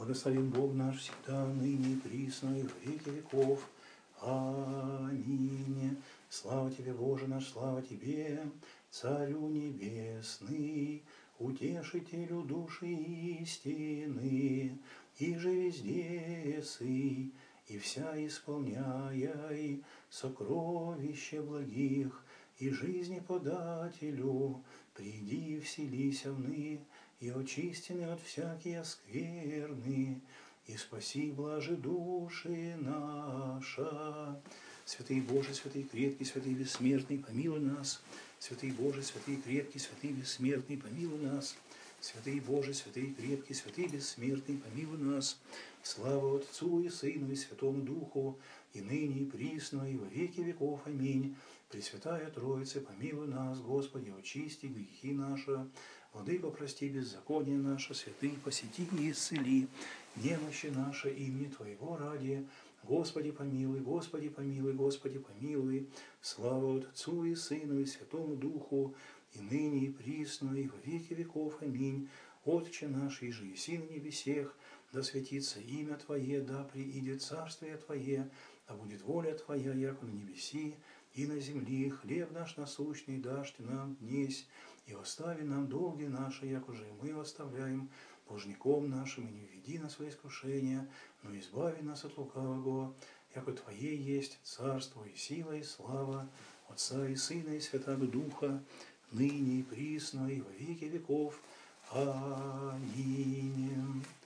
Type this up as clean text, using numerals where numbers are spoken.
Благословен Бог наш всегда, ныне и присно, и во веки веков. Аминь. Слава Тебе, Боже наш, слава Тебе, Царю Небесный, Утешителю души истины, и же везде сый, и вся исполняй сокровища благих, и жизни подателю, приди вселися вны, и очистены от всякие скверны, и спаси, блажи души наша. Святый Боже, святый крепкий, святый бессмертный, помилуй нас. Святый Боже, святый крепкий, святый бессмертный, помилуй нас. Святый Боже, святый крепкий, святый бессмертный, помилуй нас. Слава Отцу и Сыну и Святому Духу, и ныне, и присно, и во веки веков. Аминь. Пресвятая Троица, помилуй нас, Господи, очисти грехи наши. Владыко, прости беззаконие наше, святый, посети и исцели немощи наши имени Твоего ради. Господи, помилуй, Господи, помилуй, Господи, помилуй. Слава Отцу и Сыну и Святому Духу, и ныне, и присно, и во веки веков. Аминь. Отче наш, иже еси на небесех, да светится имя Твое, да приидет царствие Твое, да будет воля Твоя, яко на небеси и на земли. Хлеб наш насущный дашь Ты нам днесь, и остави нам долги наши, як уже мы оставляем должником нашим, и не введи нас во искушение, но избави нас от лукавого, яко Твое есть царство и сила и слава Отца и Сына и Святого Духа, ныне и присно, и во веки веков. Аминь.